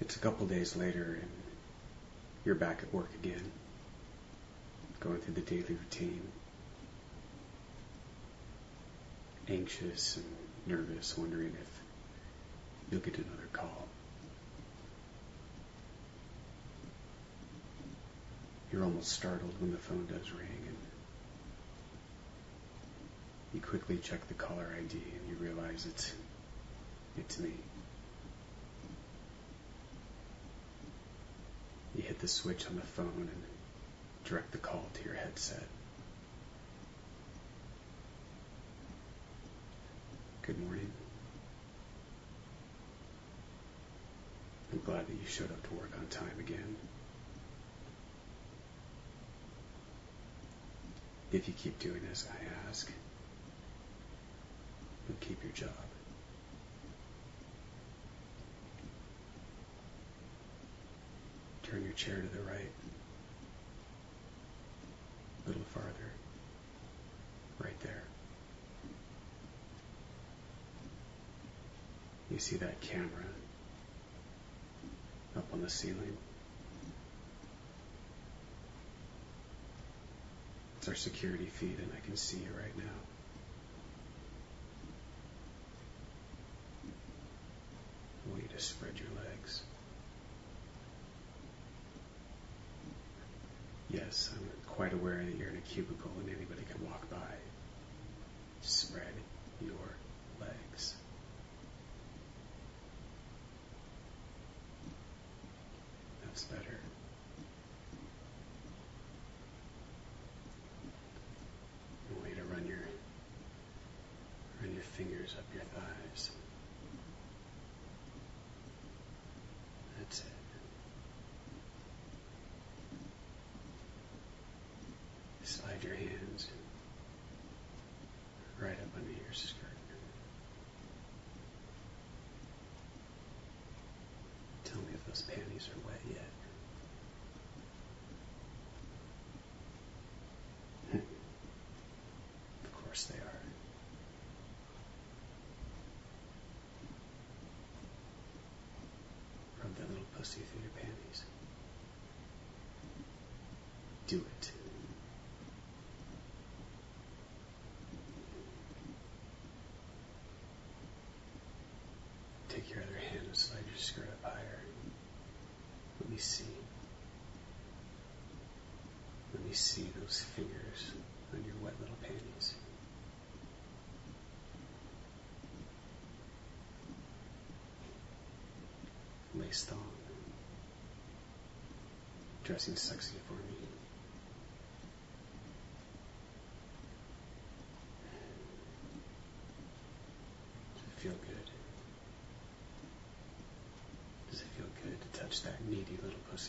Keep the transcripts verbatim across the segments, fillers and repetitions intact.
It's a couple days later and you're back at work again, going through the daily routine, anxious and nervous, wondering if you'll get another call. You're almost startled when the phone does ring, and you quickly check the caller I D and you realize it's it's me. You hit the switch on the phone and direct the call to your headset. Good morning. I'm glad that you showed up to work on time again. If you keep doing as I ask, you'll keep your job. Turn your chair to the right. A little farther. Right there. You see that camera up on the ceiling? It's our security feed, and I can see you right now. I want you to spread your legs. Yes, I'm quite aware that you're in a cubicle and anybody can walk by. Spread your legs. That's better. I want you to run your run your fingers up your thighs. That's it. Slide your hands right up under your skirt. Tell me if those panties are wet yet. Of course they are. Rub that little pussy through your panties. Do it. Take your other hand and slide your skirt up higher. Let me see. Let me see those fingers on your wet little panties. Lace thong. Dressing sexy for me. Does it feel good? Does it feel good to touch that needy little pussy?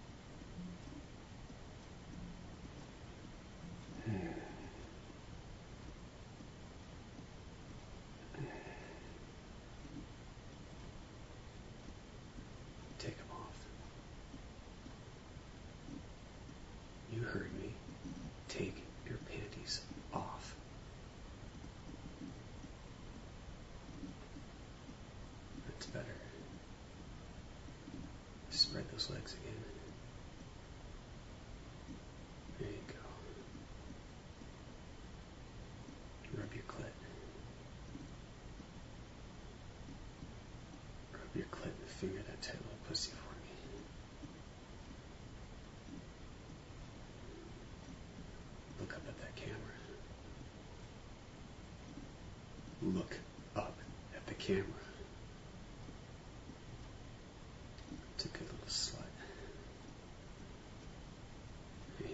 Take them off. You heard me. Take your panties off. That's better. Spread those legs again. There you go. Rub your clit. Rub your clit and finger that tight little pussy for me. Look up at that camera. Look up at the camera. It's a good little slut. There you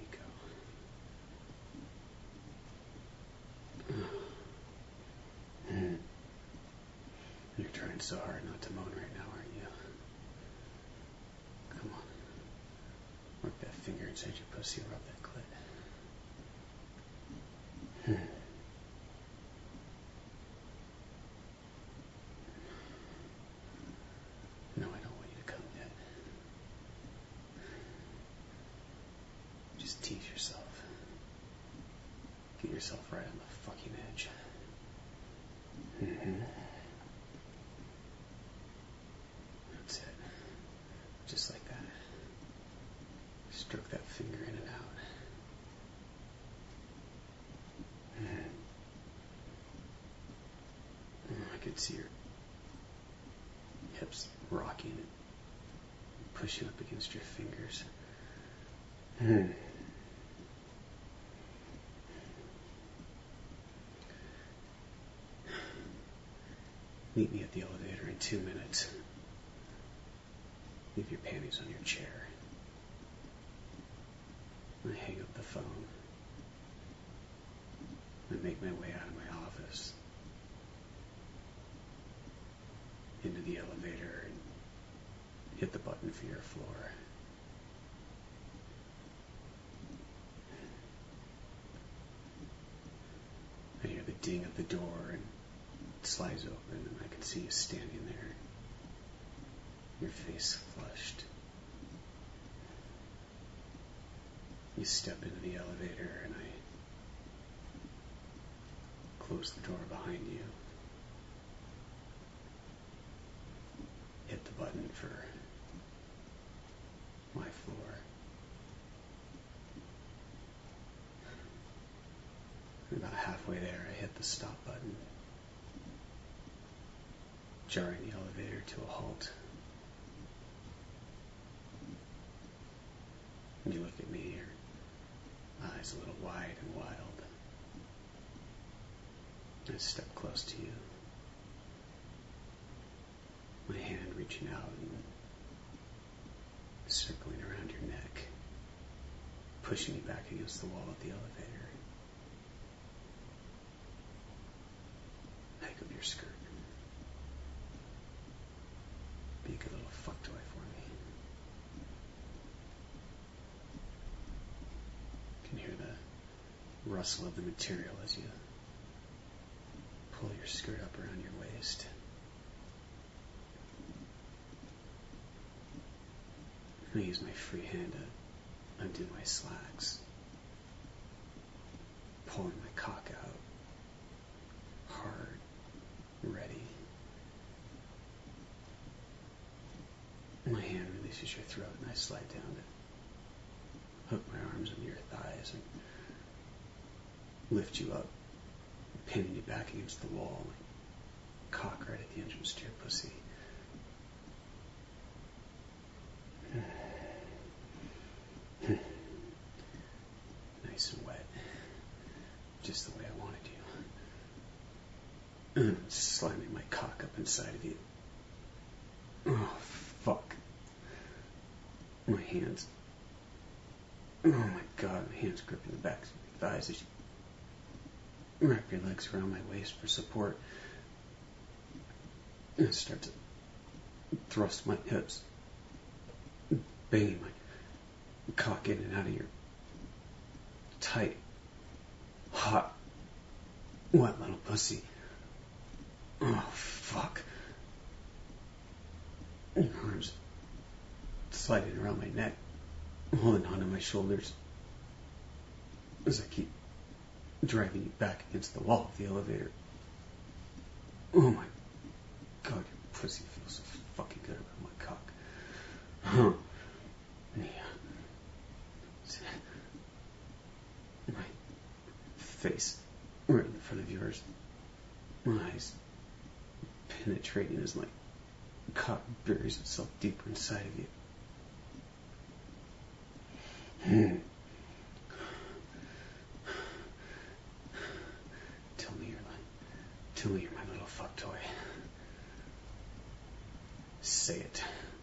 go. You're trying so hard not to moan right now, aren't you? Come on. Work that finger inside your pussy and rub that clit. No, I don't want you to come yet. Just tease yourself. Get yourself right on the fucking edge. Mm-hmm. That's it. stroke that finger in and out. I could see your hips rocking and pushing up against your fingers. Meet me at the elevator in two minutes. Leave your panties on your chair. I hang up the phone. I make my way out of my office. Into the elevator and hit the button for your floor. I hear the ding of the door and it slides open and I can see you standing there. Your face flushed. You step into the elevator and I close the door behind you. Hit the button for my floor. And about halfway there, I hit the stop button, jarring the elevator to a halt. And you look at me, your eyes a little wide and wild. I step close to you, my hand reaching out and circling around your neck, pushing you back against the wall of the elevator. Hike up your skirt. Be a good little fuck toy for me. You can hear the rustle of the material as you pull your skirt up around your waist. I use my free hand to undo my slacks, pulling my cock out, hard, ready. My hand releases your throat and I slide down to hook my arms under your thighs and lift you up, pinning you back against the wall, and cock right at the entrance to your pussy. Nice and wet, just the way I wanted you. Slamming my cock up inside of you. Oh, fuck. My hands. Oh my god, my hands gripping the backs of your thighs as you wrap your legs around my waist for support. And I start to thrust my hips, banging my cock in and out of your tight, hot, wet little pussy. Oh, fuck. Your arms sliding around my neck, holding onto my shoulders as I keep driving you back against the wall of the elevator. Oh my god, your pussy feels so fucking good around my cock. Huh. Yeah. My face right in front of yours. My eyes penetrating as my cock buries itself deeper inside of you. Hmm. Tell me you're like, tell me you're my little fuck toy. Say it.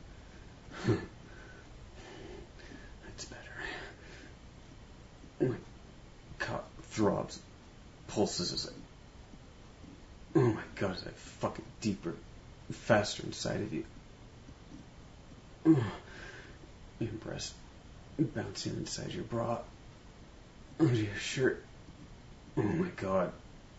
That's better. My cock throbs, pulses as I, oh my god, as I fuck it deeper, faster inside of you. Your breast bouncing inside your bra, under your shirt. Oh my god.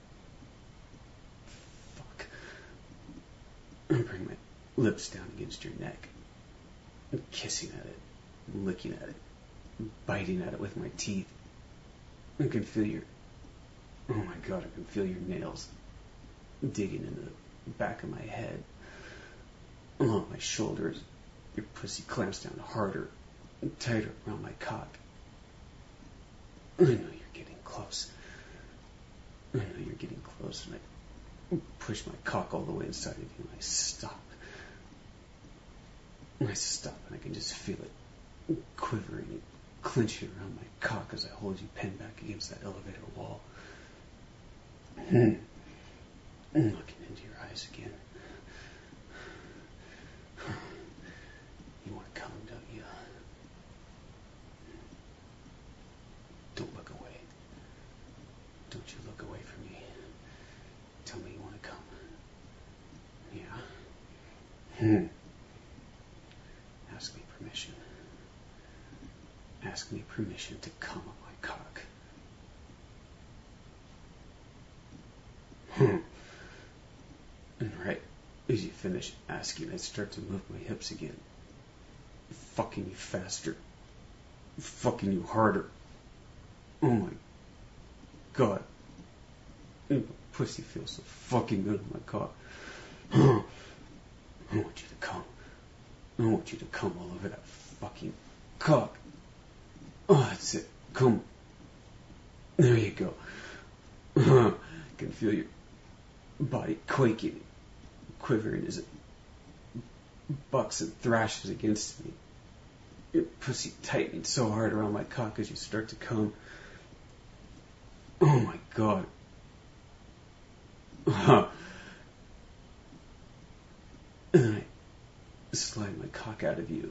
Fuck. I bring my lips down against your neck, kissing at it, licking at it, biting at it with my teeth. I can feel your, oh my god, I can feel your nails digging into the back of my head, along my shoulders. Your pussy clamps down harder, tighter around my cock. I know you're getting close. I know you're getting close, and I push my cock all the way inside of you, and I stop. And I stop, and I can just feel it quivering and clenching around my cock as I hold you pinned back against that elevator wall. Looking into your eyes again. You want to come, don't you? Don't look away. Don't you look away from me. Tell me you want to come. Yeah? Ask me permission. Ask me permission to come on my cock. And right as you finish asking, I start to move my hips again. Fucking you faster. Fucking you harder. Oh my God. My pussy feels so fucking good on my cock. I want you to come. I want you to come all over that fucking cock. Oh, that's it. Come. There you go. I can feel your body quaking, quivering as it bucks and thrashes against me. Your pussy tightening so hard around my cock as you start to come. Oh my God. And then I slide my cock out of you.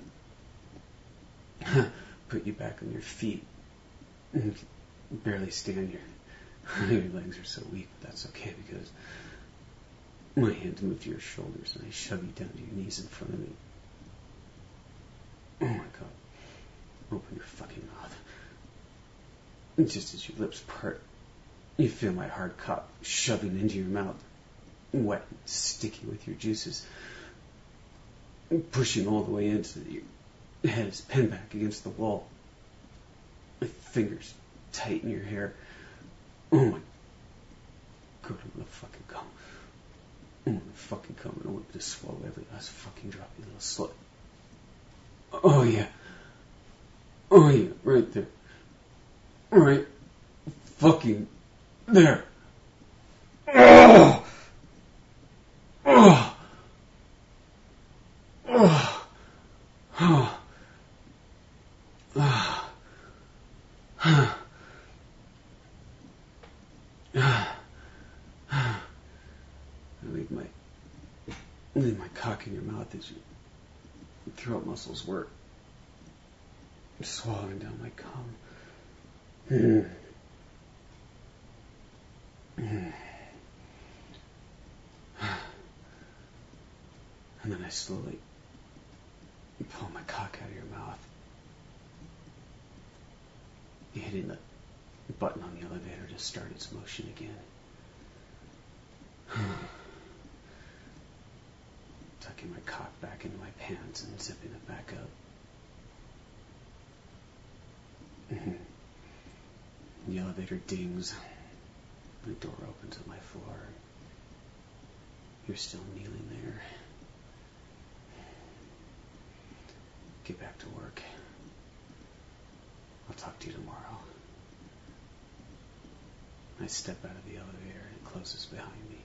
Put you back on your feet. And barely stand here. Your legs are so weak, but that's okay because my hands move to your shoulders and I shove you down to your knees in front of me. Oh my God. Open your fucking mouth. And just as your lips part, you feel my hard cock shoving into your mouth, wet and sticky with your juices, pushing all the way into your head is pinned back against the wall. My fingers tighten your hair. Oh my God, I'm gonna fucking come. I'm gonna fucking come and I want you to swallow every last fucking drop, you little slut. Oh yeah. Oh yeah, right there. Right fucking there. Oh! Oh! Oh! Oh! Oh! Oh! I leave my leave my cock in your mouth as your throat muscles work, swallowing down my cum. Mm. Mm. And then I slowly pull my cock out of your mouth, hitting the button on the elevator to start its motion again. Tucking my cock back into my pants and zipping it back up. Mm-hmm. The elevator dings. The door opens on my floor. You're still kneeling there. Get back to work. I'll talk to you tomorrow. I step out of the elevator and it closes behind me.